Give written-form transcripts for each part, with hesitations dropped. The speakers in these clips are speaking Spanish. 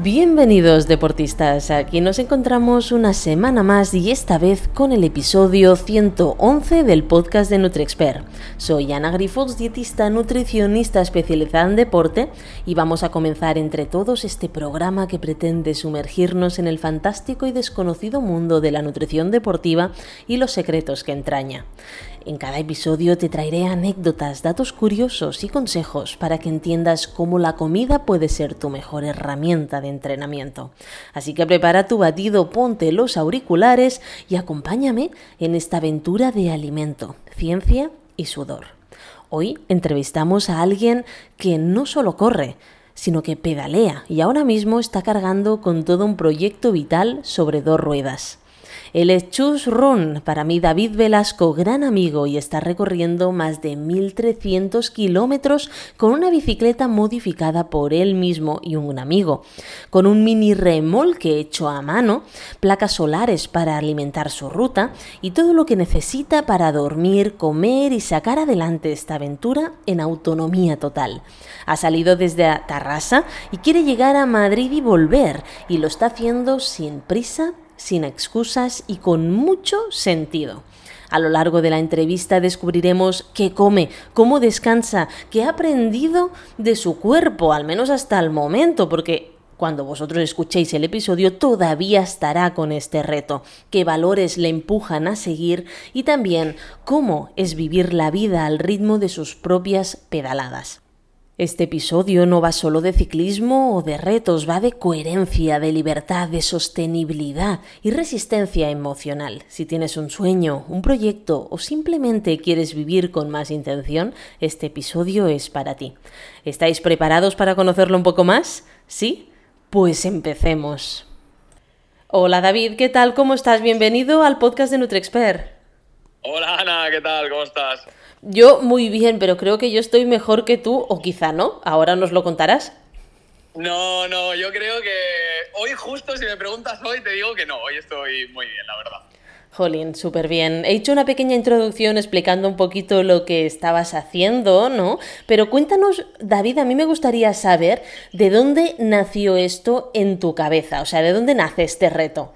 Bienvenidos deportistas, aquí nos encontramos una semana más y esta vez con el episodio 111 del podcast de NutriExpert. Soy Ana Grifols, dietista nutricionista especializada en deporte y vamos a comenzar entre todos este programa que pretende sumergirnos en el fantástico y desconocido mundo de la nutrición deportiva y los secretos que entraña. En cada episodio te traeré anécdotas, datos curiosos y consejos para que entiendas cómo la comida puede ser tu mejor herramienta de entrenamiento. Así que prepara tu batido, ponte los auriculares y acompáñame en esta aventura de alimento, ciencia y sudor. Hoy entrevistamos a alguien que no solo corre, sino que pedalea y ahora mismo está cargando con todo un proyecto vital sobre 2 ruedas. Él es Chus Run, para mí David Velasco, gran amigo, y está recorriendo más de 1.300 kilómetros con una bicicleta modificada por él mismo y un amigo, con un mini remolque hecho a mano, placas solares para alimentar su ruta y todo lo que necesita para dormir, comer y sacar adelante esta aventura en autonomía total. Ha salido desde Tarrasa y quiere llegar a Madrid y volver, y lo está haciendo sin prisa, sin excusas y con mucho sentido. A lo largo de la entrevista descubriremos qué come, cómo descansa, qué ha aprendido de su cuerpo, al menos hasta el momento, porque cuando vosotros escuchéis el episodio todavía estará con este reto, qué valores le empujan a seguir y también cómo es vivir la vida al ritmo de sus propias pedaladas. Este episodio no va solo de ciclismo o de retos, va de coherencia, de libertad, de sostenibilidad y resistencia emocional. Si tienes un sueño, un proyecto o simplemente quieres vivir con más intención, este episodio es para ti. ¿Estáis preparados para conocerlo un poco más? ¿Sí? Pues empecemos. Hola David, ¿qué tal? ¿Cómo estás? Bienvenido al podcast de NutriExpert. Hola Ana, ¿qué tal? ¿Cómo estás? Yo muy bien, pero creo que yo estoy mejor que tú, o quizá no. ¿Ahora nos lo contarás? No, yo creo que hoy justo, si me preguntas hoy, te digo que no, hoy estoy muy bien, la verdad. Jolín, súper bien. He hecho una pequeña introducción explicando un poquito lo que estabas haciendo, ¿no? Pero cuéntanos, David, a mí me gustaría saber de dónde nació esto en tu cabeza, o sea, ¿de dónde nace este reto?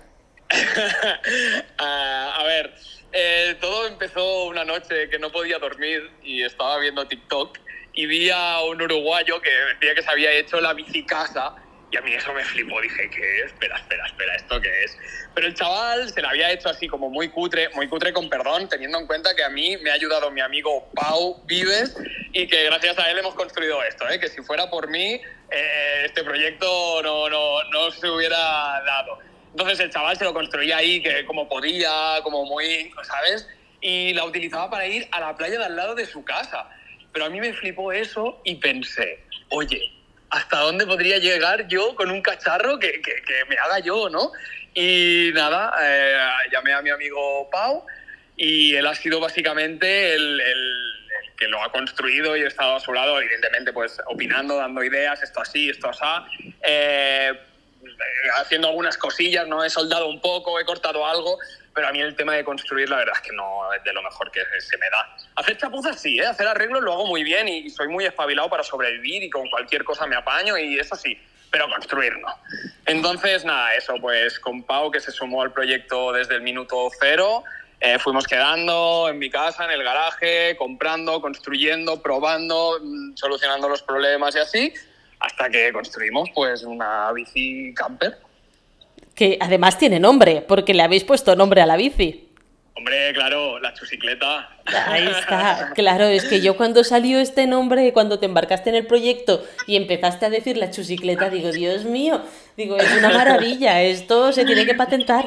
A ver, todo empezó una noche que no podía dormir y estaba viendo TikTok y vi a un uruguayo que decía que se había hecho la bicicasa y a mí eso me flipó. Dije, ¿qué? Espera, ¿esto qué es? Pero el chaval se la había hecho así como muy cutre con perdón, teniendo en cuenta que a mí me ha ayudado mi amigo Pau Vives y que gracias a él hemos construido esto, que si fuera por mí este proyecto no se hubiera dado. Entonces el chaval se lo construía ahí que como podía, como muy, ¿sabes? Y la utilizaba para ir a la playa de al lado de su casa. Pero a mí me flipó eso y pensé, oye, ¿hasta dónde podría llegar yo con un cacharro que me haga yo, ¿no? Y nada, llamé a mi amigo Pau y él ha sido básicamente el que lo ha construido y he estado a su lado, evidentemente, pues opinando, dando ideas, esto así, esto así. Haciendo algunas cosillas, ¿no? He soldado un poco, he cortado algo, pero a mí el tema de construir la verdad es que no es de lo mejor que se me da. Hacer chapuzas sí, hacer arreglos lo hago muy bien y soy muy espabilado para sobrevivir y con cualquier cosa me apaño y eso sí, pero construir no. Entonces nada, eso pues con Pau, que se sumó al proyecto desde el minuto 0, fuimos quedando en mi casa, en el garaje, comprando, construyendo, probando, solucionando los problemas y así, hasta que construimos pues una bici camper. Que además tiene nombre, porque le habéis puesto nombre a la bici. Hombre, claro, la chusicleta. Ahí está, claro, es que yo cuando salió este nombre, cuando te embarcaste en el proyecto y empezaste a decir la chusicleta, digo, Dios mío, digo, es una maravilla, esto se tiene que patentar.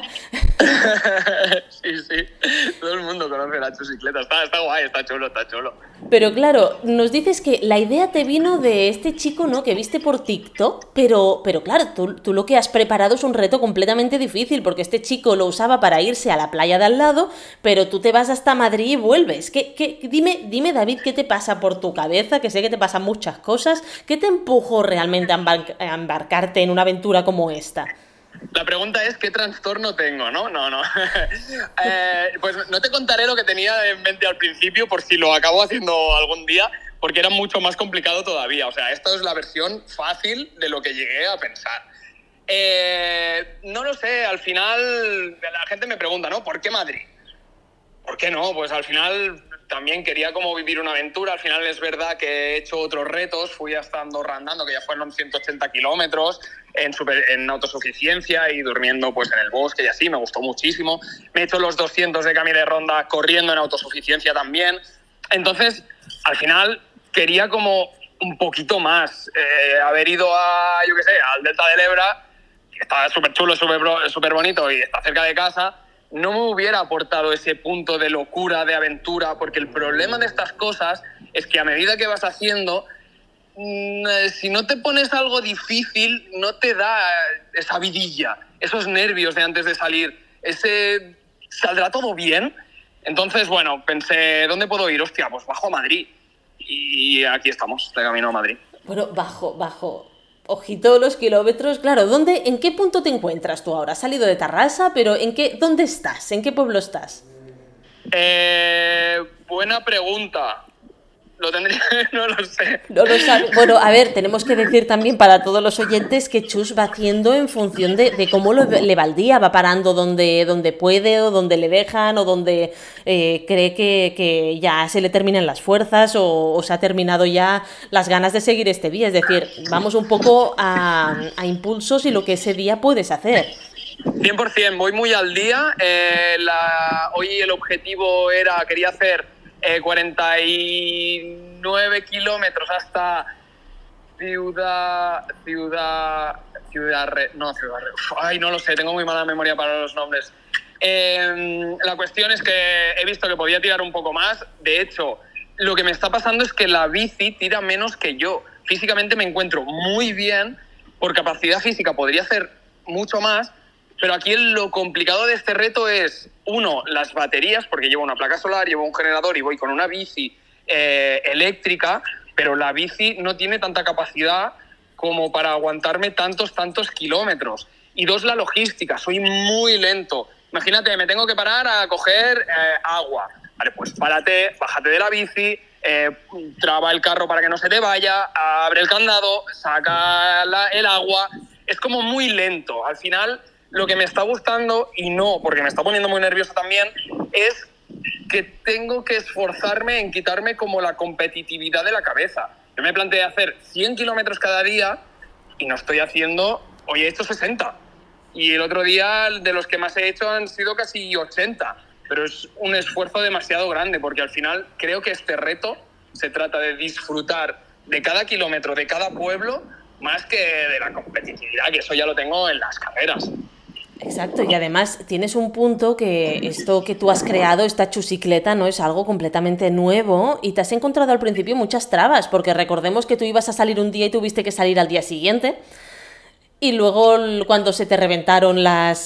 Sí, todo el mundo conoce la chusicleta, está guay, está chulo. Pero claro, nos dices que la idea te vino de este chico, ¿no?, que viste por TikTok, pero claro, tú lo que has preparado es un reto completamente difícil, porque este chico lo usaba para irse a la playa de al lado, pero tú te vas hasta Madrid y vuelves. Dime, David, ¿qué te pasa por tu cabeza? Que sé que te pasan muchas cosas. ¿Qué te empujó realmente a embarcarte en una aventura como esta? La pregunta es, ¿qué trastorno tengo, no? No. Pues no te contaré lo que tenía en mente al principio, por si lo acabo haciendo algún día, porque era mucho más complicado todavía. O sea, esta es la versión fácil de lo que llegué a pensar. No lo sé, al final la gente me pregunta, ¿no? ¿Por qué Madrid? ¿Por qué no? Pues al final también quería como vivir una aventura. Al final es verdad que he hecho otros retos. Fui hasta Andorra andando, que ya fueron 180 kilómetros en autosuficiencia y durmiendo pues en el bosque y así. Me gustó muchísimo. Me he hecho los 200 de Camí de Ronda corriendo en autosuficiencia también. Entonces, al final quería como un poquito más. Haber ido a, yo qué sé, al Delta del Ebra, que está súper chulo, súper bonito y está cerca de casa, no me hubiera aportado ese punto de locura, de aventura, porque el problema de estas cosas es que a medida que vas haciendo, si no te pones algo difícil, no te da esa vidilla, esos nervios de antes de salir, ¿saldrá todo bien? Entonces, bueno, pensé, ¿dónde puedo ir? Hostia, pues bajo a Madrid. Y aquí estamos, de camino a Madrid. Bueno, bajo. Ojito los kilómetros. Claro, ¿en qué punto te encuentras tú ahora? Has salido de Tarrasa, pero ¿dónde estás? ¿En qué pueblo estás? Buena pregunta. Lo tendría, no lo sé. No lo sabe. Bueno, a ver, tenemos que decir también para todos los oyentes que Chus va haciendo en función de cómo le va el día, va parando donde puede o donde le dejan o donde cree que ya se le terminan las fuerzas o se ha terminado ya las ganas de seguir este día. Es decir, vamos un poco a impulsos y lo que ese día puedes hacer. 100%, voy muy al día. Hoy el objetivo quería hacer 49 kilómetros hasta Ay, no lo sé, tengo muy mala memoria para los nombres. La cuestión es que he visto que podía tirar un poco más. De hecho, lo que me está pasando es que la bici tira menos que yo. Físicamente me encuentro muy bien, por capacidad física podría hacer mucho más, pero aquí lo complicado de este reto es, uno, las baterías, porque llevo una placa solar, llevo un generador y voy con una bici eléctrica, pero la bici no tiene tanta capacidad como para aguantarme tantos kilómetros. Y dos, la logística, soy muy lento. Imagínate, me tengo que parar a coger agua. Vale, pues párate, bájate de la bici, traba el carro para que no se te vaya, abre el candado, saca el agua. Es como muy lento. Al final, lo que me está gustando, y no, porque me está poniendo muy nervioso también, es que tengo que esforzarme en quitarme como la competitividad de la cabeza. Yo me planteé hacer 100 kilómetros cada día y no estoy haciendo... Hoy he hecho 60. Y el otro día, de los que más he hecho, han sido casi 80. Pero es un esfuerzo demasiado grande, porque al final creo que este reto se trata de disfrutar de cada kilómetro, de cada pueblo, más que de la competitividad, que eso ya lo tengo en las carreras. Exacto, y además tienes un punto que esto que tú has creado, esta chusicleta, no es algo completamente nuevo y te has encontrado al principio muchas trabas, porque recordemos que tú ibas a salir un día y tuviste que salir al día siguiente. Y luego cuando se te reventaron las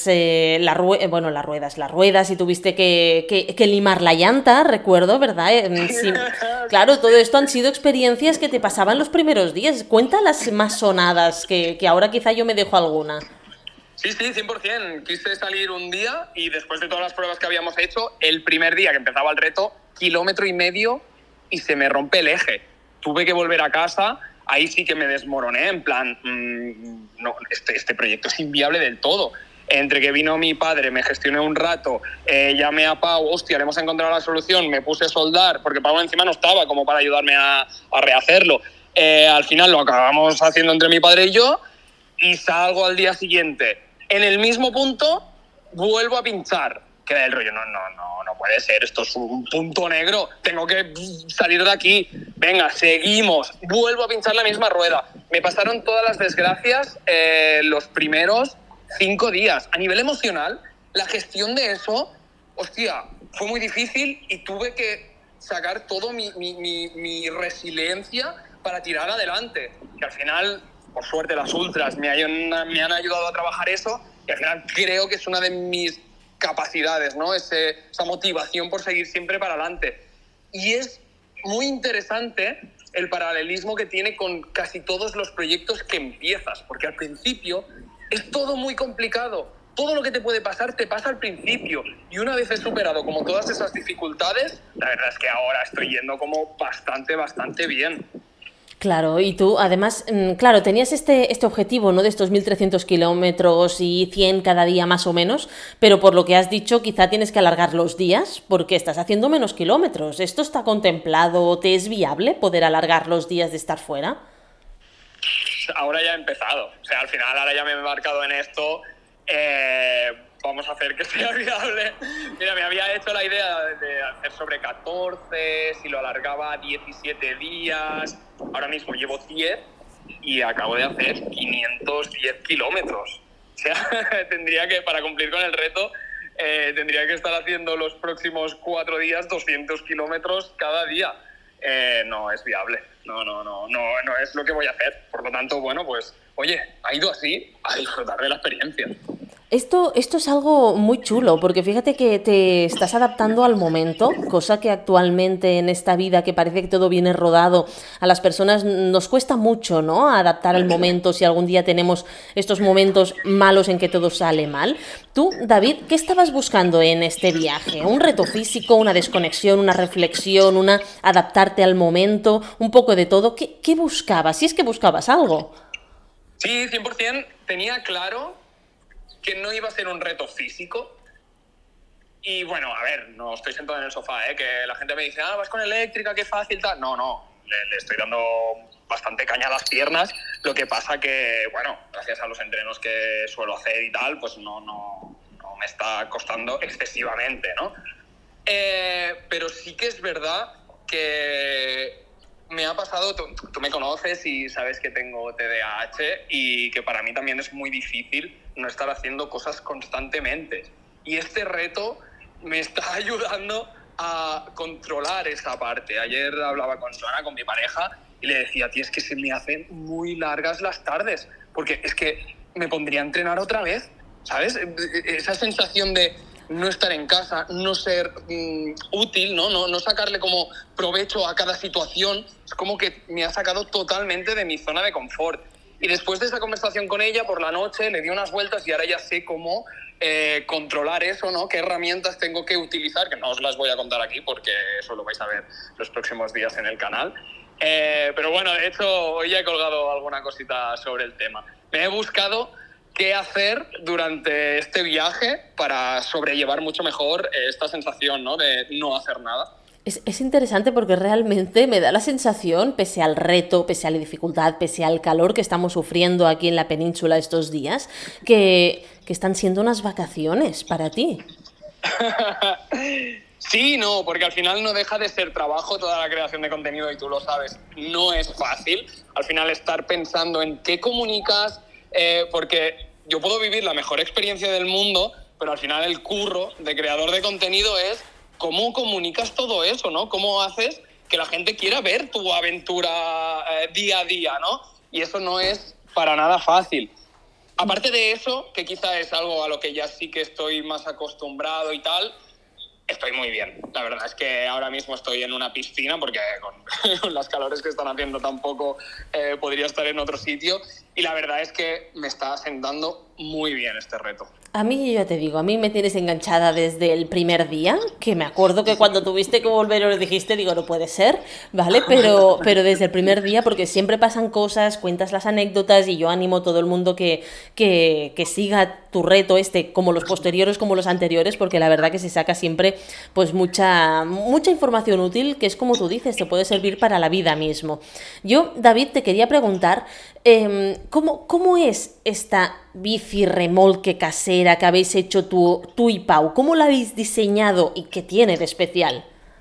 ruedas y tuviste que limar la llanta, recuerdo, ¿verdad? Sí, claro, todo esto han sido experiencias que te pasaban los primeros días. Cuenta las más sonadas, que ahora quizá yo me dejo alguna. Sí, 100%. Quise salir un día y después de todas las pruebas que habíamos hecho, el primer día que empezaba el reto, 1,5 kilómetros y se me rompe el eje. Tuve que volver a casa. Ahí sí que me desmoroné, en plan, no, este proyecto es inviable del todo. Entre que vino mi padre, me gestioné un rato, llamé a Pau, hostia, le hemos encontrado la solución, me puse a soldar, porque Pau encima no estaba como para ayudarme a rehacerlo. Al final lo acabamos haciendo entre mi padre y yo, y salgo al día siguiente. En el mismo punto, vuelvo a pinchar. Queda el rollo, no puede ser, esto es un punto negro, tengo que salir de aquí, venga, seguimos, vuelvo a pinchar la misma rueda. Me pasaron todas las desgracias los primeros 5 días. A nivel emocional, la gestión de eso, hostia, fue muy difícil y tuve que sacar todo mi resiliencia para tirar adelante. Que al final, por suerte, las ultras me han ayudado a trabajar eso y al final creo que es una de mis capacidades, ¿no? Esa motivación por seguir siempre para adelante. Y es muy interesante el paralelismo que tiene con casi todos los proyectos que empiezas, porque al principio es todo muy complicado. Todo lo que te puede pasar te pasa al principio. Y una vez he superado como todas esas dificultades, la verdad es que ahora estoy yendo como bastante bien. Claro, y tú además, claro, tenías este objetivo, ¿no? De estos 1.300 kilómetros y 100 cada día más o menos, pero por lo que has dicho quizá tienes que alargar los días porque estás haciendo menos kilómetros. ¿Esto está contemplado? ¿Te es viable poder alargar los días de estar fuera? Ahora ya he empezado. O sea, al final ahora ya me he embarcado en esto. Vamos a hacer que sea viable. Mira, me había hecho la idea de hacer sobre 14, si lo alargaba a 17 días. Ahora mismo llevo 10 y acabo de hacer 510 kilómetros. O sea, tendría que, para cumplir con el reto, tendría que estar haciendo los próximos 4 días 200 kilómetros cada día. No es viable. No es lo que voy a hacer. Por lo tanto, bueno, pues, oye, ha ido así, a disfrutar de la experiencia. Esto es algo muy chulo, porque fíjate que te estás adaptando al momento, cosa que actualmente en esta vida que parece que todo viene rodado, a las personas nos cuesta mucho, ¿no? Adaptar al momento si algún día tenemos estos momentos malos en que todo sale mal. Tú, David, ¿qué estabas buscando en este viaje? ¿Un reto físico, una desconexión, una reflexión, una adaptarte al momento, un poco de todo? ¿Qué buscabas? Si es que buscabas algo. Sí, 100% tenía claro que no iba a ser un reto físico. Y bueno, a ver, no estoy sentado en el sofá, que la gente me dice, vas con eléctrica, qué fácil, tal. No, le estoy dando bastante caña a las piernas. Lo que pasa que, bueno, gracias a los entrenos que suelo hacer y tal, pues no me está costando excesivamente, ¿no? Pero sí que es verdad que me ha pasado, tú me conoces y sabes que tengo TDAH y que para mí también es muy difícil no estar haciendo cosas constantemente. Y este reto me está ayudando a controlar esa parte. Ayer hablaba con Joana, con mi pareja, y le decía, tío, es que se me hacen muy largas las tardes, porque es que me pondría a entrenar otra vez, ¿sabes? Esa sensación de no estar en casa, no ser útil, no sacarle como provecho a cada situación, es como que me ha sacado totalmente de mi zona de confort. Y después de esa conversación con ella, por la noche, le di unas vueltas y ahora ya sé cómo controlar eso, ¿no? Qué herramientas tengo que utilizar, que no os las voy a contar aquí porque eso lo vais a ver los próximos días en el canal. Pero bueno, de hecho, hoy ya he colgado alguna cosita sobre el tema. Me he buscado qué hacer durante este viaje para sobrellevar mucho mejor esta sensación, ¿no? De no hacer nada. Es interesante porque realmente me da la sensación, pese al reto, pese a la dificultad, pese al calor que estamos sufriendo aquí en la península estos días, que están siendo unas vacaciones para ti. Sí, no, porque al final no deja de ser trabajo toda la creación de contenido y tú lo sabes, no es fácil. Al final estar pensando en qué comunicas, porque yo puedo vivir la mejor experiencia del mundo, pero al final el curro de creador de contenido es cómo comunicas todo eso, ¿no? Cómo haces que la gente quiera ver tu aventura día a día, ¿no? Y eso no es para nada fácil. Aparte de eso, que quizá es algo a lo que ya sí que estoy más acostumbrado y tal, estoy muy bien. La verdad es que ahora mismo estoy en una piscina porque con las calores que están haciendo tampoco podría estar en otro sitio. Y la verdad es que me está sentando muy bien este reto. A mí, ya te digo, a mí me tienes enganchada desde el primer día, que me acuerdo que cuando tuviste que volver lo dijiste, digo, no puede ser, ¿vale? Pero desde el primer día, porque siempre pasan cosas, cuentas las anécdotas y yo animo a todo el mundo que siga tu reto como los posteriores, como los anteriores, porque la verdad que se saca siempre pues mucha información útil, que es como tú dices, te puede servir para la vida mismo. Yo, David, te quería preguntar, ¿cómo es esta bici remolque casera que habéis hecho tú y Pau? ¿Cómo la habéis diseñado y qué tiene de especial?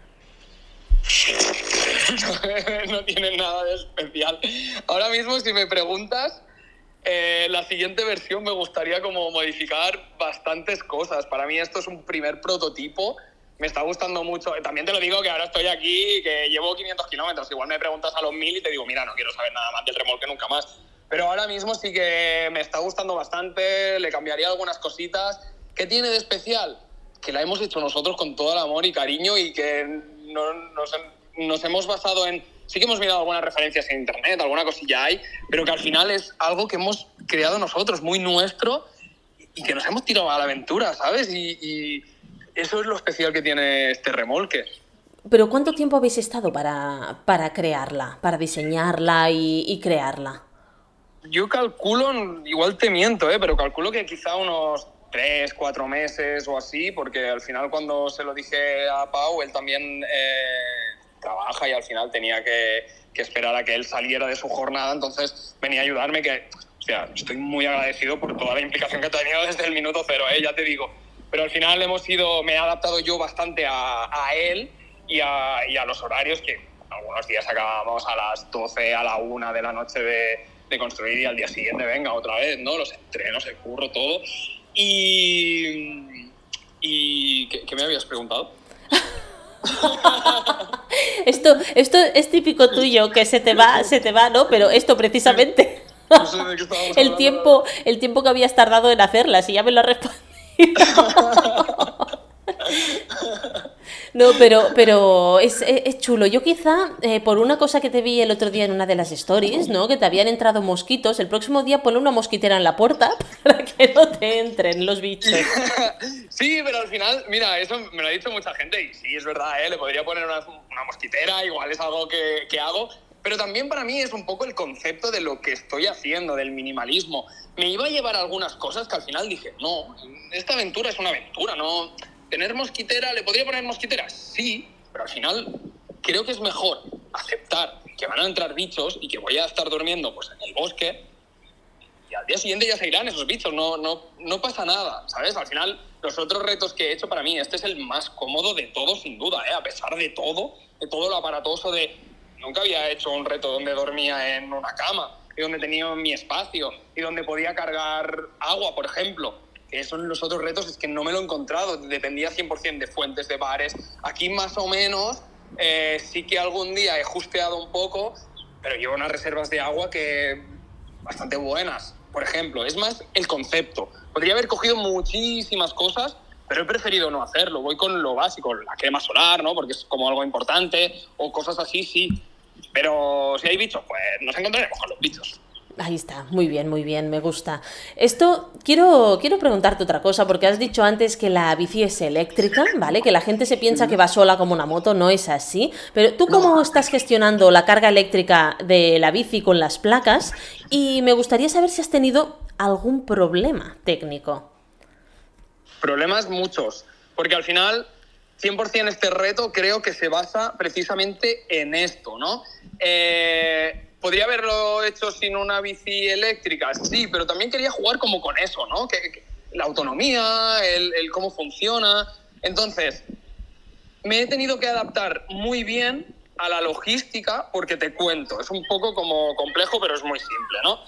No tiene nada de especial. Ahora mismo, si me preguntas, la siguiente versión me gustaría como modificar bastantes cosas. Para mí esto es un primer prototipo. Me está gustando mucho. También te lo digo que ahora estoy aquí, que llevo 500 kilómetros. Igual me preguntas a los 1000 y te digo, mira, no quiero saber nada más del remolque nunca más. Pero ahora mismo sí que me está gustando bastante, le cambiaría algunas cositas. ¿Qué tiene de especial? Que la hemos hecho nosotros con todo el amor y cariño y que nos hemos basado en... Sí que hemos mirado algunas referencias en internet, alguna cosilla hay, pero que al final es algo que hemos creado nosotros, muy nuestro, y que nos hemos tirado a la aventura, ¿sabes? Y eso es lo especial que tiene este remolque. Pero ¿cuánto tiempo habéis estado para crearla, para diseñarla y crearla? Yo calculo, igual te miento, pero calculo que quizá unos 3, 4 meses o así, porque al final cuando se lo dije a Pau, él también trabaja y al final tenía que esperar a que él saliera de su jornada, entonces venía a ayudarme, que, o sea, estoy muy agradecido por toda la implicación que ha tenido desde el minuto cero, ya te digo. Pero al final me he adaptado yo bastante a él y a los horarios, que algunos días acabábamos a las 12, a la 1 de la noche de construir y al día siguiente venga otra vez, ¿no? Los entrenos, el curro, todo. ¿Y qué me habías preguntado? Esto es típico tuyo, que se te va, ¿no? Pero esto precisamente. No sé de qué estábamos hablando. El tiempo que habías tardado en hacerla, si ya me lo has respondido. No, pero es chulo. Yo quizá, por una cosa que te vi el otro día en una de las stories, ¿no? Que te habían entrado mosquitos, el próximo día ponle una mosquitera en la puerta para que no te entren los bichos. Sí, pero al final, mira, eso me lo ha dicho mucha gente y sí, es verdad, le podría poner una mosquitera, igual es algo que hago, pero también para mí es un poco el concepto de lo que estoy haciendo, del minimalismo. Me iba a llevar algunas cosas que al final dije, no, esta aventura es una aventura, no... ¿Tener mosquitera? ¿Le podría poner mosquitera? Sí, pero al final creo que es mejor aceptar que van a entrar bichos y que voy a estar durmiendo pues en el bosque y al día siguiente ya se irán esos bichos, no pasa nada, ¿sabes? Al final, los otros retos que he hecho, para mí, este es el más cómodo de todos, sin duda, a pesar de todo lo aparatoso de... Nunca había hecho un reto donde dormía en una cama y donde tenía mi espacio y donde podía cargar agua, por ejemplo. Que son los otros retos, es que no me lo he encontrado, dependía 100% de fuentes, de bares. Aquí más o menos sí que algún día he justeado un poco, pero llevo unas reservas de agua que bastante buenas, por ejemplo. Es más el concepto. Podría haber cogido muchísimas cosas, pero he preferido no hacerlo. Voy con lo básico, la crema solar, ¿no? Porque es como algo importante, o cosas así, sí. Pero si hay bichos, pues nos encontraremos con los bichos. Ahí está, muy bien, me gusta. Esto, quiero preguntarte otra cosa, porque has dicho antes que la bici es eléctrica, ¿vale? Que la gente se piensa que va sola como una moto, no es así. Pero ¿tú cómo estás gestionando la carga eléctrica de la bici con las placas? Y me gustaría saber si has tenido algún problema técnico. Problemas muchos, porque al final 100% este reto creo que se basa precisamente en esto, ¿no? ¿Podría haberlo hecho sin una bici eléctrica? Sí, pero también quería jugar como con eso, ¿no? Que la autonomía, el cómo funciona. Entonces, me he tenido que adaptar muy bien a la logística, porque te cuento, es un poco como complejo, pero es muy simple, ¿no?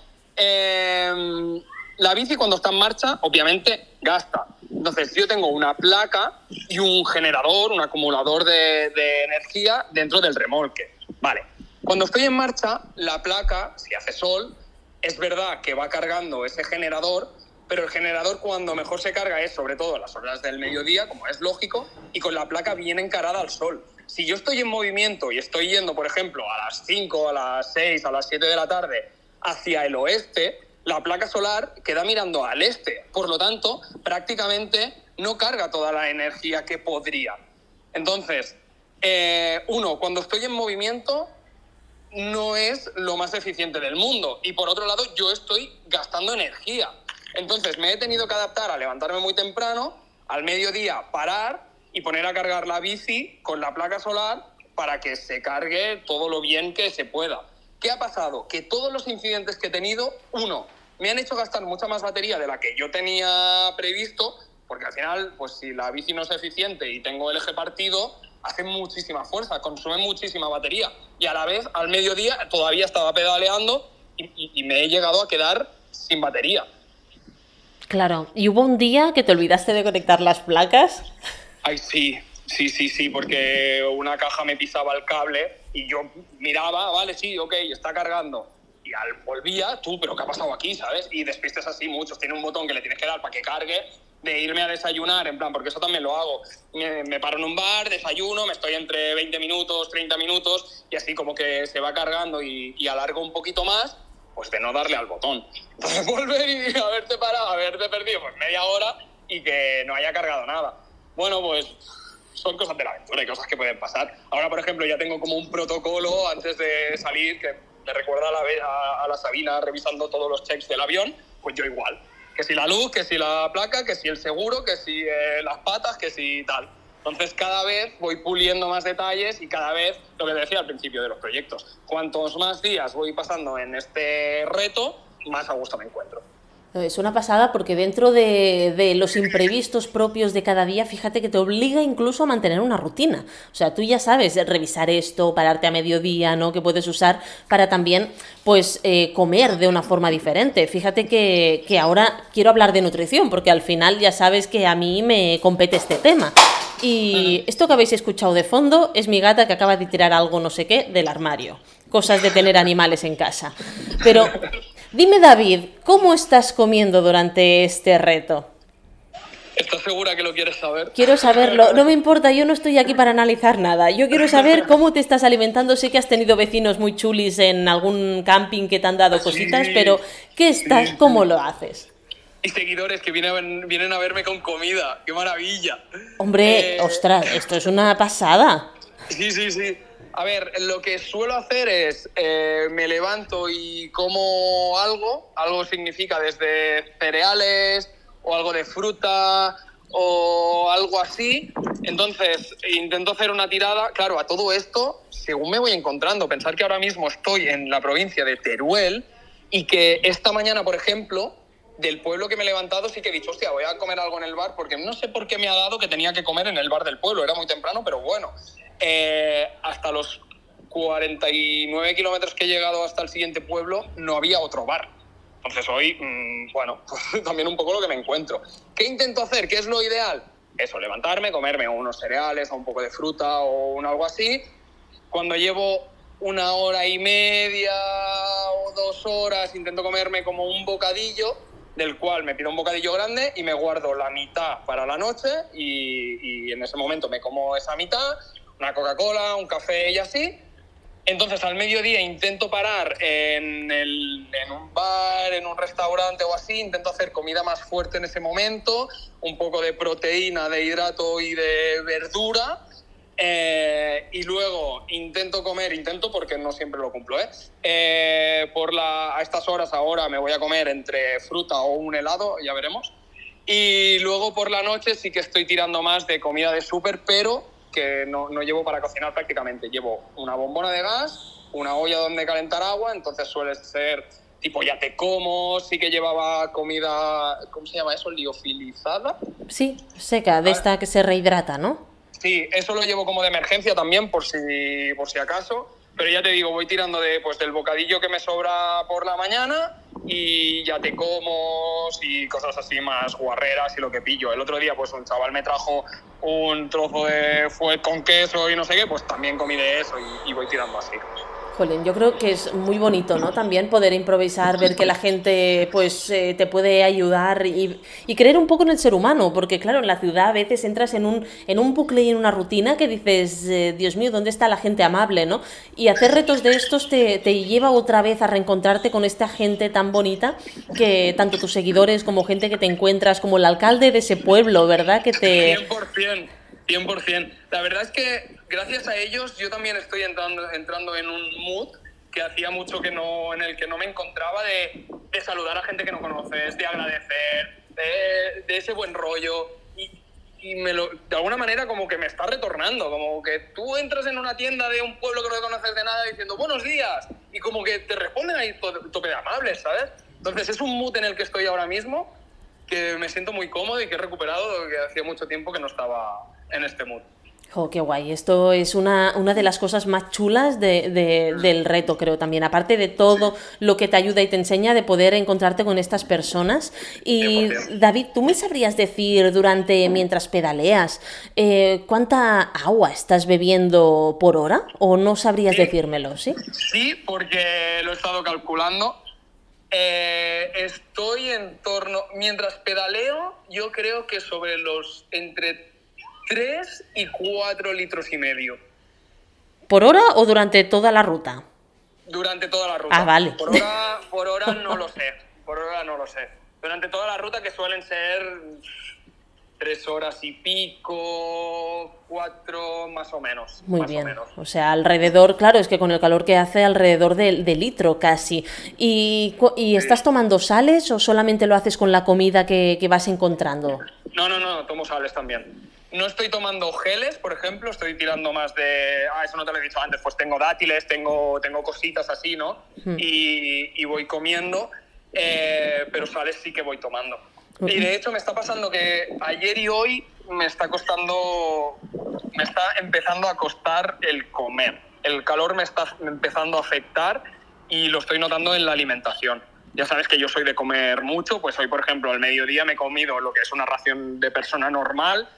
La bici cuando está en marcha, obviamente, gasta. Entonces, yo tengo una placa y un generador, un acumulador de energía dentro del remolque. Vale. Cuando estoy en marcha, la placa, si hace sol, es verdad que va cargando ese generador, pero el generador cuando mejor se carga es sobre todo a las horas del mediodía, como es lógico, y con la placa bien encarada al sol. Si yo estoy en movimiento y estoy yendo, por ejemplo, a las 5, a las 6, a las 7 de la tarde hacia el oeste, la placa solar queda mirando al este. Por lo tanto, prácticamente no carga toda la energía que podría. Entonces, cuando estoy en movimiento no es lo más eficiente del mundo. Y por otro lado, yo estoy gastando energía. Entonces, me he tenido que adaptar a levantarme muy temprano, al mediodía parar y poner a cargar la bici con la placa solar para que se cargue todo lo bien que se pueda. ¿Qué ha pasado? Que todos los incidentes que he tenido, me han hecho gastar mucha más batería de la que yo tenía previsto, porque al final, pues si la bici no es eficiente y tengo el eje partido, hace muchísima fuerza, consume muchísima batería. Y a la vez, al mediodía, todavía estaba pedaleando y me he llegado a quedar sin batería. Claro, ¿y hubo un día que te olvidaste de conectar las placas? Ay, sí, porque una caja me pisaba el cable y yo miraba, vale, sí, ok, está cargando. Y volvía, pero ¿qué ha pasado aquí, sabes? Y despistes así muchos. Tiene un botón que le tienes que dar para que cargue, de irme a desayunar, en plan, porque eso también lo hago. Me paro en un bar, desayuno, me estoy entre 20 minutos, 30 minutos, y así como que se va cargando y alargo un poquito más, pues de no darle al botón. Entonces volver y haberte parado, haberte perdido pues media hora y que no haya cargado nada. Bueno, pues son cosas de la aventura y cosas que pueden pasar. Ahora, por ejemplo, ya tengo como un protocolo antes de salir que me recuerda a la Sabina revisando todos los checks del avión, pues yo igual. Que si la luz, que si la placa, que si el seguro, que si las patas, que si tal. Entonces cada vez voy puliendo más detalles y cada vez, lo que te decía al principio de los proyectos, cuantos más días voy pasando en este reto, más a gusto me encuentro. Es una pasada porque dentro de los imprevistos propios de cada día, fíjate que te obliga incluso a mantener una rutina. O sea, tú ya sabes revisar esto, pararte a mediodía, ¿no? Que puedes usar para también, pues, comer de una forma diferente. Fíjate que ahora quiero hablar de nutrición porque al final ya sabes que a mí me compete este tema. Y esto que habéis escuchado de fondo es mi gata que acaba de tirar algo no sé qué del armario. Cosas de tener animales en casa. Pero dime, David, ¿cómo estás comiendo durante este reto? ¿Estás segura que lo quieres saber? Quiero saberlo. No me importa, yo no estoy aquí para analizar nada. Yo quiero saber cómo te estás alimentando. Sé que has tenido vecinos muy chulis en algún camping que te han dado cositas, pero ¿cómo lo haces? Y seguidores que vienen a verme con comida. ¡Qué maravilla! Hombre, ostras, esto es una pasada. Sí. A ver, lo que suelo hacer es, me levanto y como algo significa desde cereales o algo de fruta o algo así. Entonces, intento hacer una tirada. Claro, a todo esto, según me voy encontrando, pensar que ahora mismo estoy en la provincia de Teruel y que esta mañana, por ejemplo, del pueblo que me he levantado sí que he dicho, hostia, voy a comer algo en el bar, porque no sé por qué me ha dado que tenía que comer en el bar del pueblo, era muy temprano, pero bueno. Hasta los 49 kilómetros que he llegado hasta el siguiente pueblo no había otro bar. Entonces hoy, pues también un poco lo que me encuentro. ¿Qué intento hacer? ¿Qué es lo ideal? Eso, levantarme, comerme unos cereales o un poco de fruta o algo así. Cuando llevo 1 hora y media o 2 horas, intento comerme como un bocadillo, del cual me pido un bocadillo grande y me guardo la mitad para la noche y en ese momento me como esa mitad, una Coca-Cola, un café y así. Entonces al mediodía intento parar en un bar, en un restaurante o así, intento hacer comida más fuerte en ese momento, un poco de proteína, de hidrato y de verdura. Y luego intento porque no siempre lo cumplo, a estas horas ahora me voy a comer entre fruta o un helado, ya veremos. Y luego por la noche sí que estoy tirando más de comida de súper, pero que no llevo para cocinar prácticamente. Llevo una bombona de gas, una olla donde calentar agua, entonces suele ser tipo ya te como, sí que llevaba comida, ¿cómo se llama eso? ¿Liofilizada? Sí, seca, de esta que se rehidrata, ¿no? Sí, eso lo llevo como de emergencia también, por si acaso. Pero ya te digo, voy tirando del bocadillo que me sobra por la mañana y ya te como y cosas así más guarreras y lo que pillo. El otro día, pues un chaval me trajo un trozo de fuet con queso y no sé qué, pues también comí de eso y voy tirando así. Jolín, yo creo que es muy bonito, ¿no? También poder improvisar, ver que la gente pues te puede ayudar y creer un poco en el ser humano, porque claro, en la ciudad a veces entras en un bucle y en una rutina que dices, Dios mío, ¿dónde está la gente amable, no? Y hacer retos de estos te lleva otra vez a reencontrarte con esta gente tan bonita que tanto tus seguidores como gente que te encuentras, como el alcalde de ese pueblo, ¿verdad? Que te... 100%. La verdad es que gracias a ellos yo también estoy entrando en un mood que hacía mucho en el que no me encontraba de saludar a gente que no conoces, de agradecer, de ese buen rollo y de alguna manera como que me está retornando, como que tú entras en una tienda de un pueblo que no conoces de nada diciendo buenos días y como que te responden ahí tope de amables, ¿sabes? Entonces es un mood en el que estoy ahora mismo que me siento muy cómodo y que he recuperado, que hacía mucho tiempo que no estaba en este mood. Oh, qué guay, esto es una de las cosas más chulas del reto, creo también, aparte de todo lo que te ayuda y te enseña de poder encontrarte con estas personas. Y 100%. David, ¿tú me sabrías decir mientras pedaleas, cuánta agua estás bebiendo por hora? ¿O no sabrías decírmelo, sí? Sí, porque lo he estado calculando. Estoy mientras pedaleo, yo creo que sobre los entre 3 y 4 litros y medio. ¿Por hora o durante toda la ruta? Durante toda la ruta. Ah, vale. Por hora no lo sé. Durante toda la ruta, que suelen ser 3 horas y pico, 4 más o menos. Muy más bien, o menos. o sea, alrededor, claro, es que con el calor que hace, alrededor de litro casi. ¿Y estás tomando sales o solamente lo haces con la comida que vas encontrando? No, tomo sales también. No estoy tomando geles, por ejemplo, estoy tirando más de... eso no te lo he dicho antes, pues tengo dátiles, tengo cositas así, ¿no? Y voy comiendo, pero sales sí que voy tomando. Y de hecho me está pasando que ayer y hoy me está empezando a costar el comer. El calor me está empezando a afectar y lo estoy notando en la alimentación. Ya sabes que yo soy de comer mucho, pues hoy, por ejemplo, al mediodía me he comido lo que es una ración de persona normal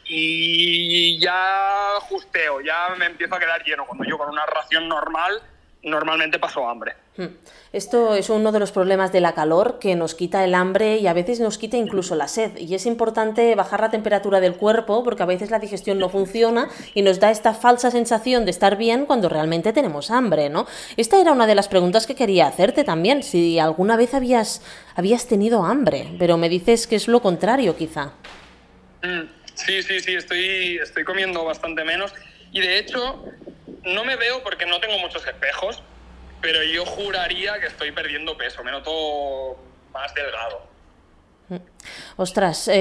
y ya justeo, ya me empiezo a quedar lleno. Cuando yo con una ración normal, normalmente paso hambre. Esto es uno de los problemas de la calor, que nos quita el hambre y a veces nos quita incluso la sed. Y es importante bajar la temperatura del cuerpo porque a veces la digestión no funciona y nos da esta falsa sensación de estar bien cuando realmente tenemos hambre, ¿no? Esta era una de las preguntas que quería hacerte también, si alguna vez habías tenido hambre, pero me dices que es lo contrario, quizá. Sí, estoy comiendo bastante menos y de hecho no me veo porque no tengo muchos espejos, pero yo juraría que estoy perdiendo peso, me noto más delgado. Ostras,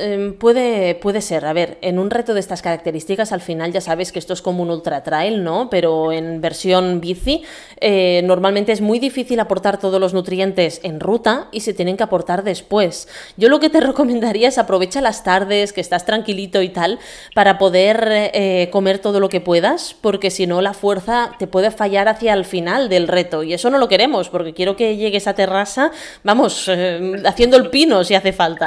puede ser. A ver, en un reto de estas características, al final ya sabes que esto es como un ultra trail, ¿no? Pero en versión bici, normalmente es muy difícil aportar todos los nutrientes en ruta y se tienen que aportar después. Yo lo que te recomendaría es aprovecha las tardes, que estás tranquilito y tal, para poder comer todo lo que puedas, porque si no la fuerza te puede fallar hacia el final del reto y eso no lo queremos, porque quiero que llegues a Terrassa, vamos, haciendo el pino si hace falta.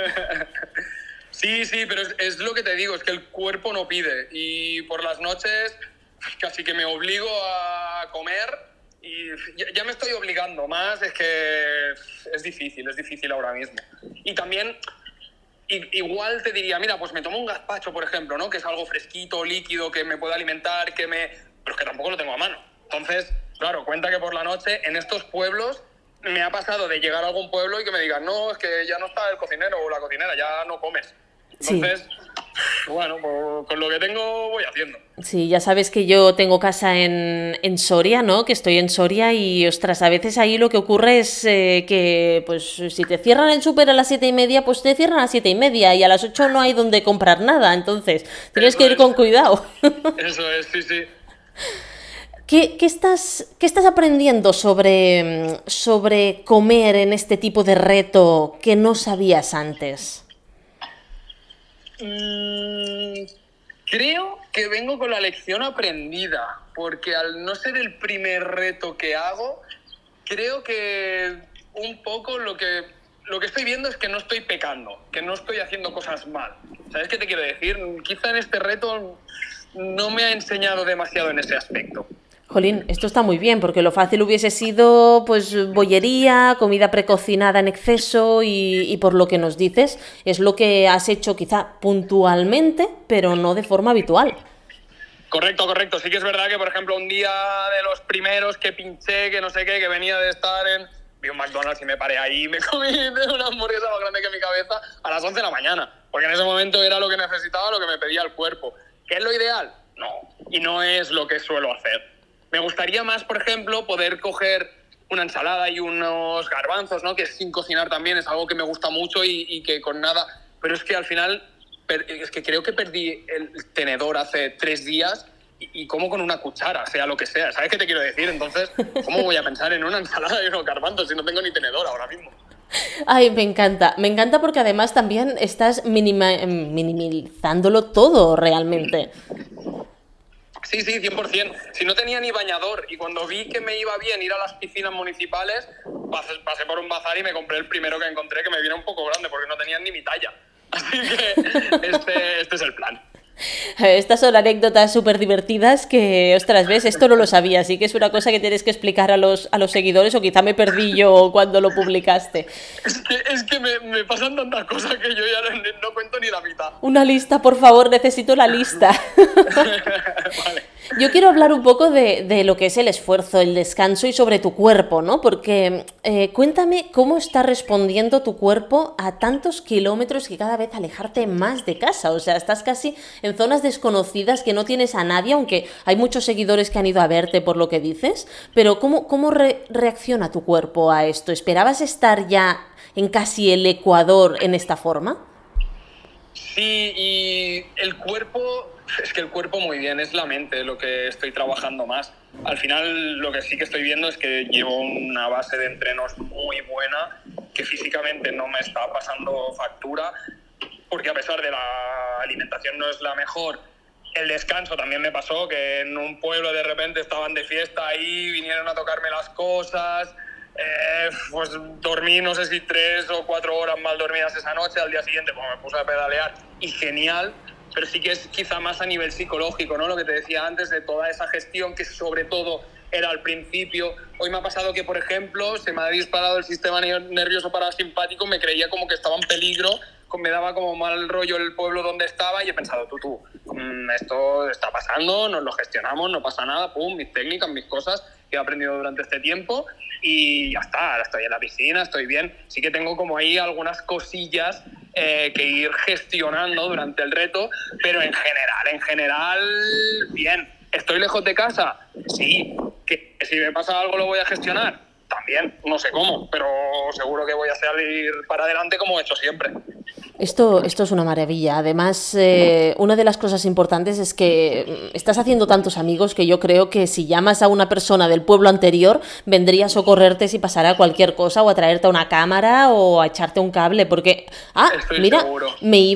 Sí, pero es lo que te digo, es que el cuerpo no pide y por las noches casi que me obligo a comer y ya me estoy obligando más, es que es difícil ahora mismo. Y también igual te diría, mira, pues me tomo un gazpacho, por ejemplo, ¿no? Que es algo fresquito, líquido, que me puede alimentar, pero es que tampoco lo tengo a mano. Entonces, claro, cuenta que por la noche en estos pueblos me ha pasado de llegar a algún pueblo y que me digan, no, es que ya no está el cocinero o la cocinera, ya no comes. Entonces, sí. Bueno, pues con lo que tengo voy haciendo. Sí, ya sabes que yo tengo casa en Soria, ¿no? Que estoy en Soria y, ostras, a veces ahí lo que ocurre es que, pues, si te cierran el súper a las 7:30, pues te cierran a las 7:30 y a las 8 no hay donde comprar nada, entonces tienes que ir con cuidado. Eso es, sí. ¿Qué estás aprendiendo sobre comer en este tipo de reto que no sabías antes? Creo que vengo con la lección aprendida, porque al no ser el primer reto que hago, creo que un poco lo que estoy viendo es que no estoy pecando, que no estoy haciendo cosas mal. ¿Sabes qué te quiero decir? Quizá en este reto no me ha enseñado demasiado en ese aspecto. Jolín, esto está muy bien, porque lo fácil hubiese sido, pues, bollería, comida precocinada en exceso y por lo que nos dices, es lo que has hecho quizá puntualmente, pero no de forma habitual. Correcto. Sí que es verdad que, por ejemplo, un día de los primeros que pinché, que no sé qué, que venía de estar vi un McDonald's y me paré ahí y me comí una hamburguesa más grande que mi cabeza a las 11 de la mañana, porque en ese momento era lo que necesitaba, lo que me pedía el cuerpo. ¿Qué es lo ideal? No, y no es lo que suelo hacer. Me gustaría más, por ejemplo, poder coger una ensalada y unos garbanzos, ¿no? Que sin cocinar también es algo que me gusta mucho y que con nada... Pero es que al final, es que creo que perdí el tenedor hace 3 días y como con una cuchara, sea lo que sea. ¿Sabes qué te quiero decir? Entonces, ¿cómo voy a pensar en una ensalada y unos garbanzos si no tengo ni tenedor ahora mismo? Ay, me encanta porque además también estás minimizándolo todo realmente. Sí, 100%. Si no tenía ni bañador y cuando vi que me iba bien ir a las piscinas municipales, pasé por un bazar y me compré el primero que encontré, que me viene un poco grande porque no tenían ni mi talla. Así que este es el plan. Estas son anécdotas súper divertidas que, ostras, ves, esto no lo sabía, así que es una cosa que tienes que explicar a los seguidores o quizá me perdí yo cuando lo publicaste. Es que me pasan tantas cosas que yo ya no cuento ni la mitad. Una lista, por favor, necesito la lista. Vale. Yo quiero hablar un poco de lo que es el esfuerzo, el descanso y sobre tu cuerpo, ¿no? Porque cuéntame cómo está respondiendo tu cuerpo a tantos kilómetros y cada vez alejarte más de casa. O sea, estás casi en zonas desconocidas que no tienes a nadie, aunque hay muchos seguidores que han ido a verte por lo que dices. Pero ¿cómo reacciona tu cuerpo a esto? ¿Esperabas estar ya en casi el Ecuador en esta forma? Sí, y el cuerpo, es que el cuerpo muy bien, es la mente lo que estoy trabajando más. Al final lo que sí que estoy viendo es que llevo una base de entrenos muy buena, que físicamente no me está pasando factura, porque a pesar de la alimentación no es la mejor, el descanso también me pasó, que en un pueblo de repente estaban de fiesta ahí, vinieron a tocarme las cosas. Pues dormí no sé si 3 o 4 horas mal dormidas esa noche, al día siguiente pues me puse a pedalear y genial, pero sí que es quizá más a nivel psicológico, ¿no? Lo que te decía antes de toda esa gestión que sobre todo era al principio. Hoy me ha pasado que, por ejemplo, se me ha disparado el sistema nervioso parasimpático, me creía como que estaba en peligro, me daba como mal rollo el pueblo donde estaba y he pensado, esto está pasando, nos lo gestionamos, no pasa nada, mis técnicas, mis cosas que he aprendido durante este tiempo y ya está, ahora estoy en la piscina, estoy bien. Sí que tengo como ahí algunas cosillas que ir gestionando durante el reto, pero en general, bien. ¿Estoy lejos de casa? Sí. ¿Que si me pasa algo lo voy a gestionar? También, no sé cómo, pero seguro que voy a salir para adelante como he hecho siempre. Esto es una maravilla. Además, una de las cosas importantes es que estás haciendo tantos amigos que yo creo que si llamas a una persona del pueblo anterior, vendría a socorrerte si pasara cualquier cosa o a traerte una cámara o a echarte un cable, porque... Estoy mira, seguro.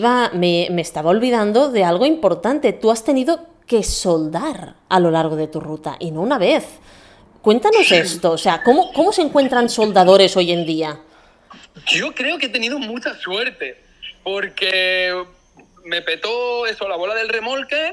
me estaba olvidando de algo importante. Tú has tenido que soldar a lo largo de tu ruta, y no una vez. Cuéntanos esto, o sea, ¿cómo se encuentran soldadores hoy en día? Yo creo que he tenido mucha suerte, porque me petó eso, la bola del remolque,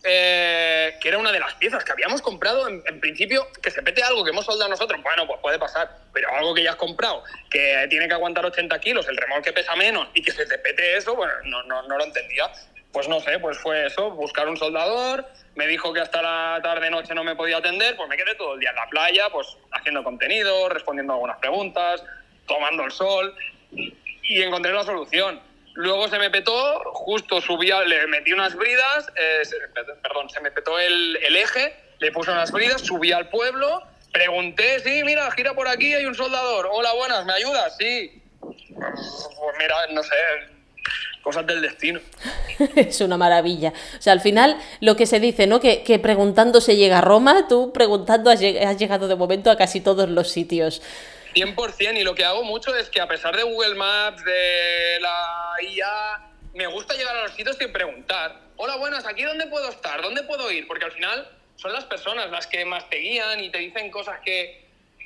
que era una de las piezas que habíamos comprado. En principio, que se pete algo que hemos soldado nosotros, bueno, pues puede pasar, pero algo que ya has comprado, que tiene que aguantar 80 kilos, el remolque pesa menos, y que se te pete eso, bueno, no lo entendía. Pues no sé, pues fue eso, buscar un soldador, me dijo que hasta la tarde-noche no me podía atender, pues me quedé todo el día en la playa, pues haciendo contenido, respondiendo algunas preguntas, tomando el sol, y encontré la solución. Luego se me petó, justo subía, le metí unas bridas, se me petó el eje, le puse unas bridas, subí al pueblo, pregunté, sí, mira, gira por aquí, hay un soldador, hola, buenas, ¿me ayudas? Sí. Pues mira, no sé, cosas del destino. Es una maravilla. O sea, al final, lo que se dice, ¿no? Que preguntando se llega a Roma, tú preguntando has llegado de momento a casi todos los sitios. 100%, y lo que hago mucho es que a pesar de Google Maps, de la IA, me gusta llegar a los sitios y preguntar, hola, buenas, ¿aquí dónde puedo estar? ¿Dónde puedo ir? Porque al final son las personas las que más te guían y te dicen cosas que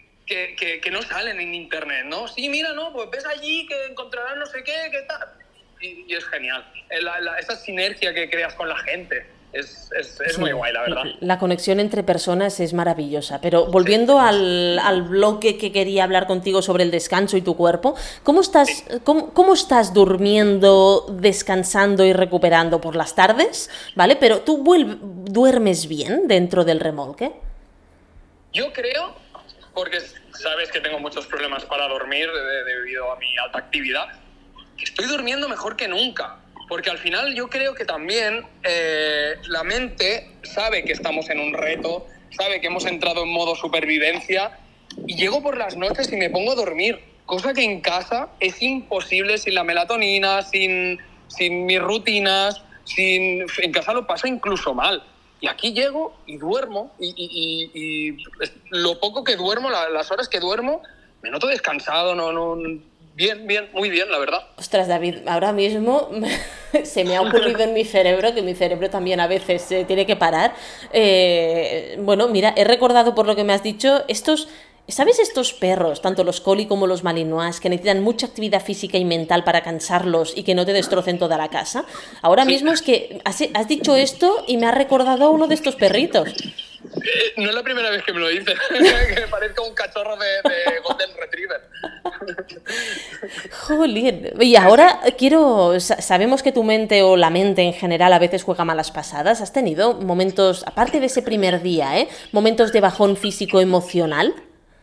no salen en internet, ¿no? Sí, mira, no, pues ves allí que encontrarás no sé qué tal. Y es genial. Esa sinergia que creas con la gente es Sí, muy guay, la verdad. la conexión entre personas es maravillosa. Pero volviendo al bloque que quería hablar contigo sobre el descanso y tu cuerpo, ¿cómo estás durmiendo, descansando y recuperando por las tardes? ¿Vale? Pero ¿tú duermes bien dentro del remolque? Yo creo, porque sabes que tengo muchos problemas para dormir debido a mi alta actividad, que estoy durmiendo mejor que nunca. Porque al final yo creo que también la mente sabe que estamos en un reto, sabe que hemos entrado en modo supervivencia, y llego por las noches y me pongo a dormir, cosa que en casa es imposible sin la melatonina, sin mis rutinas, en casa lo paso incluso mal. Y aquí llego y duermo, y lo poco que duermo, las horas que duermo, me noto descansado, bien, muy bien, la verdad. Ostras, David, ahora mismo se me ha ocurrido en mi cerebro, que mi cerebro también a veces tiene que parar. Bueno, mira, he recordado por lo que me has dicho, ¿sabes estos perros, tanto los collie como los malinois, que necesitan mucha actividad física y mental para cansarlos y que no te destrocen toda la casa? Ahora mismo es que has dicho esto y me ha recordado a uno de estos perritos. No es la primera vez que me lo dices, que me parezca un cachorro de Golden Retriever. Jolín. Y ahora sabemos que tu mente o la mente en general a veces juega malas pasadas. ¿Has tenido momentos, aparte de ese primer día, momentos de bajón físico emocional?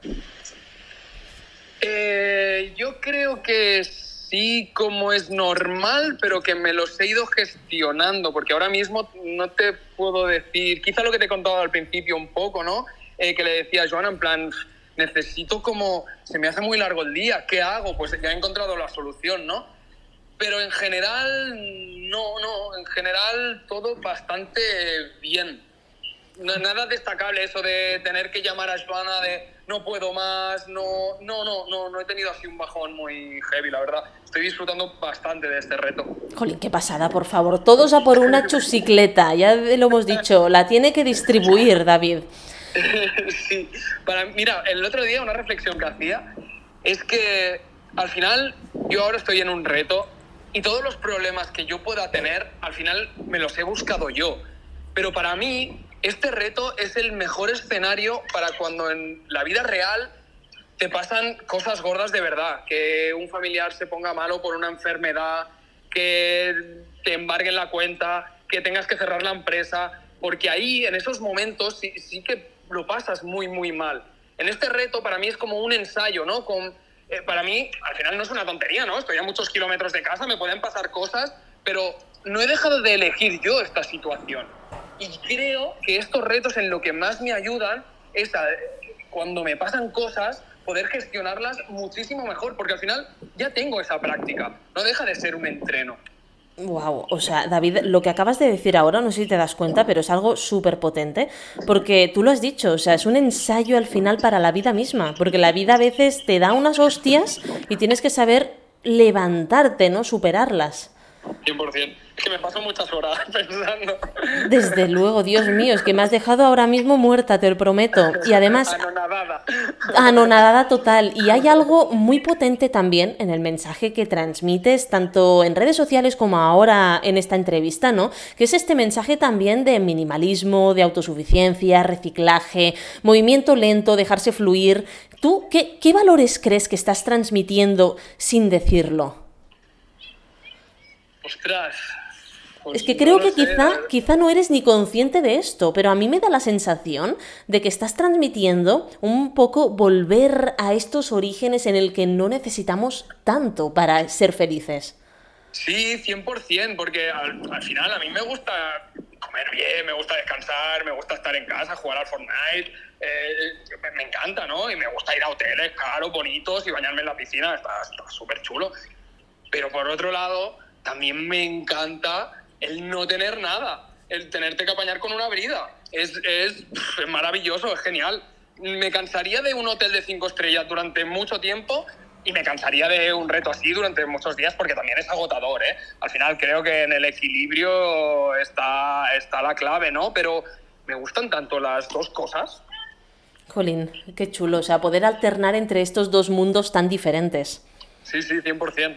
Yo creo que sí, como es normal, pero que me los he ido gestionando, porque ahora mismo no te puedo decir, quizá lo que te he contado al principio un poco, ¿no? Que le decía a Joana, en plan, necesito como, se me hace muy largo el día, ¿qué hago? Pues ya he encontrado la solución, ¿no? Pero en general, no, en general todo bastante bien. Nada destacable eso de tener que llamar a Joana de no puedo más, no he tenido así un bajón muy heavy, la verdad. Estoy disfrutando bastante de este reto. Jolín, qué pasada, por favor. Todos a por una chusicleta, ya lo hemos dicho, la tiene que distribuir, David. Sí, mira, el otro día una reflexión que hacía es que al final yo ahora estoy en un reto y todos los problemas que yo pueda tener, al final me los he buscado yo. Pero para mí, este reto es el mejor escenario para cuando en la vida real te pasan cosas gordas de verdad. Que un familiar se ponga malo por una enfermedad, que te embarguen la cuenta, que tengas que cerrar la empresa. Porque ahí, en esos momentos, sí que lo pasas muy, muy mal. En este reto, para mí es como un ensayo, ¿no? Para mí, al final no es una tontería, ¿no? Estoy a muchos kilómetros de casa, me pueden pasar cosas, pero no he dejado de elegir yo esta situación. Y creo que estos retos en lo que más me ayudan es cuando me pasan cosas, poder gestionarlas muchísimo mejor, porque al final ya tengo esa práctica, no deja de ser un entreno. Wow, o sea, David, lo que acabas de decir ahora, no sé si te das cuenta, pero es algo súper potente, porque tú lo has dicho, o sea, es un ensayo al final para la vida misma, porque la vida a veces te da unas hostias y tienes que saber levantarte, ¿no? Superarlas. 100%. Es que me paso muchas horas pensando. Desde luego, Dios mío, es que me has dejado ahora mismo muerta, te lo prometo. Y además... Anonadada. Anonadada total. Y hay algo muy potente también en el mensaje que transmites, tanto en redes sociales como ahora en esta entrevista, ¿no? Que es este mensaje también de minimalismo, de autosuficiencia, reciclaje, movimiento lento, dejarse fluir. ¿Tú qué valores crees que estás transmitiendo sin decirlo? Ostras. Pues es que creo no que sé, quizá no eres ni consciente de esto, pero a mí me da la sensación de que estás transmitiendo un poco volver a estos orígenes en el que no necesitamos tanto para ser felices. Sí, 100%, porque al final a mí me gusta comer bien, me gusta descansar, me gusta estar en casa, jugar al Fortnite, me encanta, ¿no? Y me gusta ir a hoteles caros, bonitos y bañarme en la piscina, está súper chulo. Pero por otro lado, también me encanta el no tener nada, el tenerte que apañar con una brida. Es maravilloso, es genial. Me cansaría de un hotel de 5 estrellas durante mucho tiempo y me cansaría de un reto así durante muchos días porque también es agotador, ¿eh? Al final creo que en el equilibrio está la clave, ¿no? Pero me gustan tanto las dos cosas. Jolín, qué chulo, o sea, poder alternar entre estos dos mundos tan diferentes. Sí, 100%.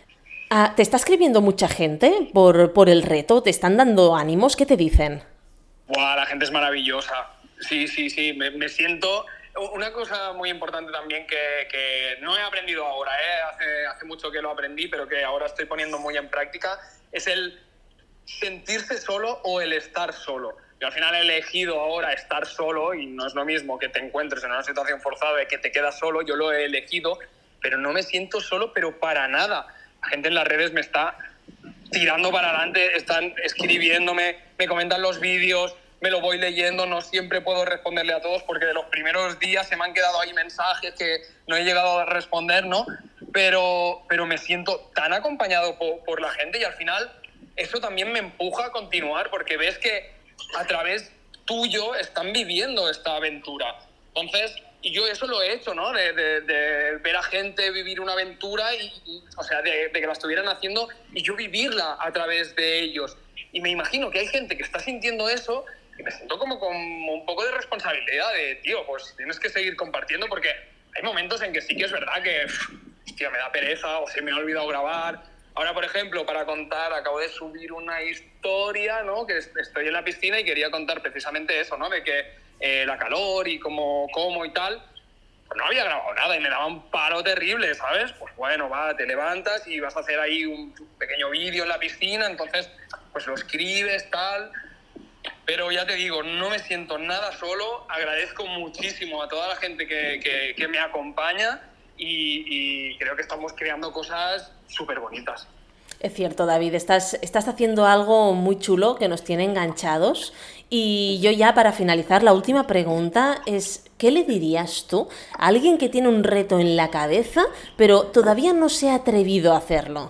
¿Te está escribiendo mucha gente por el reto? ¿Te están dando ánimos? ¿Qué te dicen? Buah, la gente es maravillosa. Sí, me siento... Una cosa muy importante también que no he aprendido ahora, hace mucho que lo aprendí, pero que ahora estoy poniendo muy en práctica, es el sentirse solo o el estar solo. Yo al final he elegido ahora estar solo y no es lo mismo que te encuentres en una situación forzada de que te quedas solo, yo lo he elegido, pero no me siento solo, pero para nada. La gente en las redes me está tirando para adelante, están escribiéndome, me comentan los vídeos, me lo voy leyendo, no siempre puedo responderle a todos porque de los primeros días se me han quedado ahí mensajes que no he llegado a responder, ¿no? Pero me siento tan acompañado por la gente y al final eso también me empuja a continuar porque ves que a través tuyo están viviendo esta aventura. Entonces, y yo eso lo he hecho, ¿no? De ver a gente vivir una aventura o sea, de que la estuvieran haciendo y yo vivirla a través de ellos. Y me imagino que hay gente que está sintiendo eso y me siento como con un poco de responsabilidad de, tío, pues tienes que seguir compartiendo porque hay momentos en que sí que es verdad que, hostia, me da pereza o se me ha olvidado grabar. Ahora, por ejemplo, para contar, acabo de subir una historia, ¿no? Que estoy en la piscina y quería contar precisamente eso, ¿no? De que la calor y cómo y tal. pues no había grabado nada y me daba un palo terrible, ¿sabes? Pues bueno, va, te levantas y vas a hacer ahí un pequeño vídeo en la piscina, entonces pues lo escribes, tal. Pero ya te digo, no me siento nada solo, agradezco muchísimo a toda la gente que me acompaña y creo que estamos creando cosas súper bonitas. Es cierto, David, estás haciendo algo muy chulo que nos tiene enganchados. Y yo ya para finalizar, la última pregunta es, ¿qué le dirías tú a alguien que tiene un reto en la cabeza, pero todavía no se ha atrevido a hacerlo?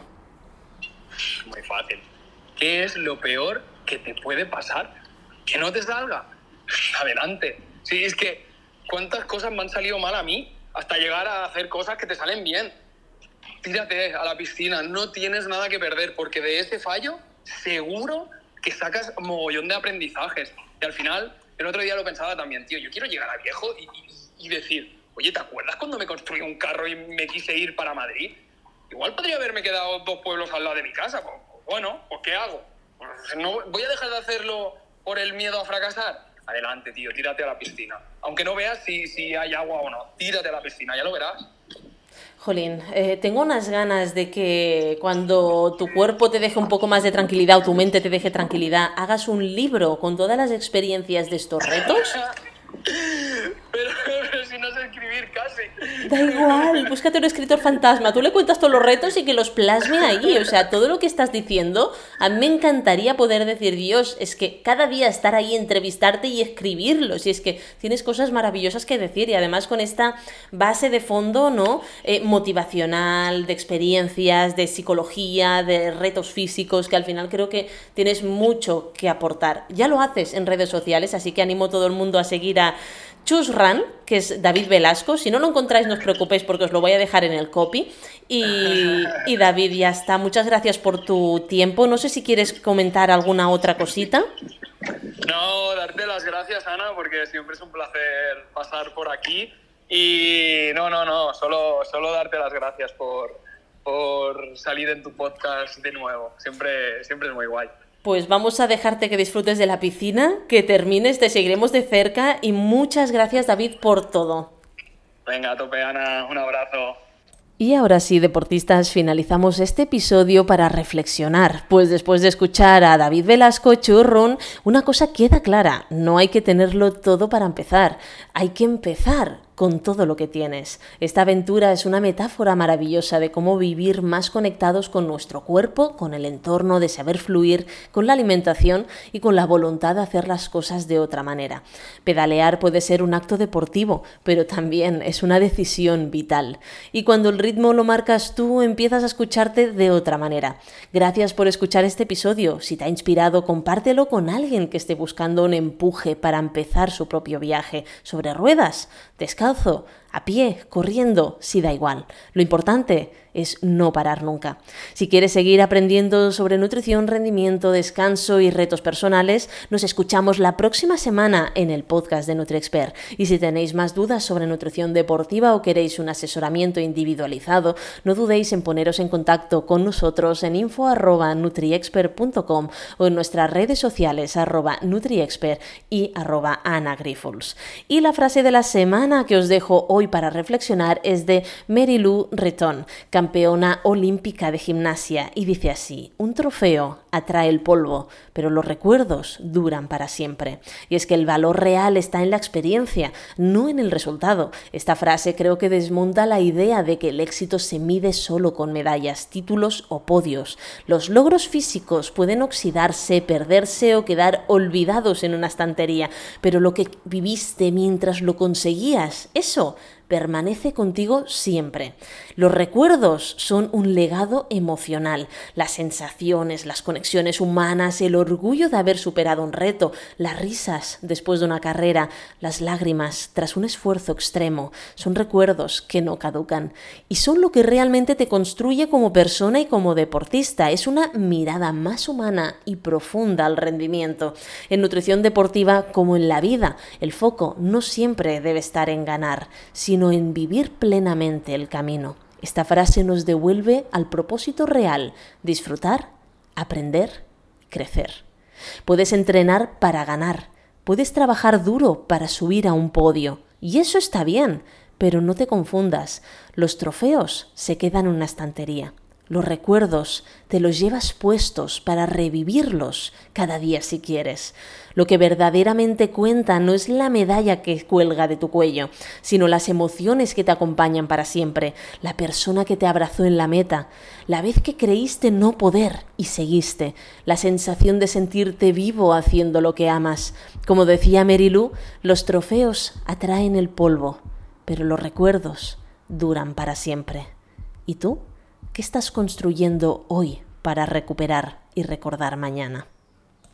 Muy fácil. ¿Qué es lo peor que te puede pasar? Que no te salga. Adelante. Sí, es que cuántas cosas me han salido mal a mí hasta llegar a hacer cosas que te salen bien. Tírate a la piscina, no tienes nada que perder, porque de ese fallo seguro que sacas mogollón de aprendizajes. Y al final, el otro día lo pensaba también, tío, yo quiero llegar a viejo y decir, oye, ¿te acuerdas cuando me construí un carro y me quise ir para Madrid? Igual podría haberme quedado 2 pueblos al lado de mi casa. Pues, bueno, pues ¿qué hago? Pues, ¿no voy a dejar de hacerlo por el miedo a fracasar? Adelante, tío, tírate a la piscina. Aunque no veas si hay agua o no, tírate a la piscina, ya lo verás. Jolín, tengo unas ganas de que cuando tu cuerpo te deje un poco más de tranquilidad o tu mente te deje tranquilidad, hagas un libro con todas las experiencias de estos retos. pero si no sé escribir casi. Da igual, búscate un escritor fantasma, tú le cuentas todos los retos y que los plasme ahí, o sea, todo lo que estás diciendo, a mí me encantaría poder decir, Dios, es que cada día estar ahí, entrevistarte y escribirlos, y es que tienes cosas maravillosas que decir, y además con esta base de fondo, ¿no? Motivacional, de experiencias, de psicología, de retos físicos, que al final creo que tienes mucho que aportar. Ya lo haces en redes sociales, así que animo a todo el mundo a seguir a Chusran, que es David Velasco. Si no lo encontráis, no os preocupéis porque os lo voy a dejar en el copy. Y David, ya está. Muchas gracias por tu tiempo. No sé si quieres comentar alguna otra cosita. No, darte las gracias, Ana, porque siempre es un placer pasar por aquí. Y no, solo darte las gracias por salir en tu podcast de nuevo. Siempre es muy guay. Pues vamos a dejarte que disfrutes de la piscina, que termines, te seguiremos de cerca y muchas gracias, David, por todo. Venga, a tope, Ana, un abrazo. Y ahora sí, deportistas, finalizamos este episodio para reflexionar, pues después de escuchar a David Velasco Churrun, una cosa queda clara, no hay que tenerlo todo para empezar, hay que empezar con todo lo que tienes. Esta aventura es una metáfora maravillosa de cómo vivir más conectados con nuestro cuerpo, con el entorno, de saber fluir, con la alimentación y con la voluntad de hacer las cosas de otra manera. Pedalear puede ser un acto deportivo, pero también es una decisión vital. Y cuando el ritmo lo marcas tú, empiezas a escucharte de otra manera. Gracias por escuchar este episodio. Si te ha inspirado, compártelo con alguien que esté buscando un empuje para empezar su propio viaje sobre ruedas, descalzo, a pie, corriendo, sí, da igual. Lo importante es no parar nunca. Si quieres seguir aprendiendo sobre nutrición, rendimiento, descanso y retos personales, nos escuchamos la próxima semana en el podcast de NutriExpert. Y si tenéis más dudas sobre nutrición deportiva o queréis un asesoramiento individualizado, no dudéis en poneros en contacto con nosotros en info@nutriexpert.com o en nuestras redes sociales @nutriexpert y @anagrifols. Y la frase de la semana que os dejo hoy para reflexionar es de Mary Lou Retton, campeona olímpica de gimnasia, y dice así: un trofeo atrae el polvo, pero los recuerdos duran para siempre. Y es que el valor real está en la experiencia, no en el resultado. Esta frase creo que desmonta la idea de que el éxito se mide solo con medallas, títulos o podios. Los logros físicos pueden oxidarse, perderse o quedar olvidados en una estantería, pero lo que viviste mientras lo conseguías, eso permanece contigo siempre. Los recuerdos son un legado emocional, las sensaciones, las conexiones humanas, el orgullo de haber superado un reto, las risas después de una carrera, las lágrimas tras un esfuerzo extremo, son recuerdos que no caducan y son lo que realmente te construye como persona y como deportista. Es una mirada más humana y profunda al rendimiento. En nutrición deportiva, como en la vida, el foco no siempre debe estar en ganar, sino en vivir plenamente el camino. Esta frase nos devuelve al propósito real: disfrutar, aprender, crecer. Puedes entrenar para ganar, puedes trabajar duro para subir a un podio, y eso está bien, Pero no te confundas, los trofeos se quedan en una estantería. Los recuerdos te los llevas puestos para revivirlos cada día si quieres. Lo que verdaderamente cuenta no es la medalla que cuelga de tu cuello, sino las emociones que te acompañan para siempre, la persona que te abrazó en la meta, la vez que creíste no poder y seguiste, la sensación de sentirte vivo haciendo lo que amas. Como decía Mary Lou, los trofeos atraen el polvo, pero los recuerdos duran para siempre. ¿Y tú? ¿Qué estás construyendo hoy para recuperar y recordar mañana?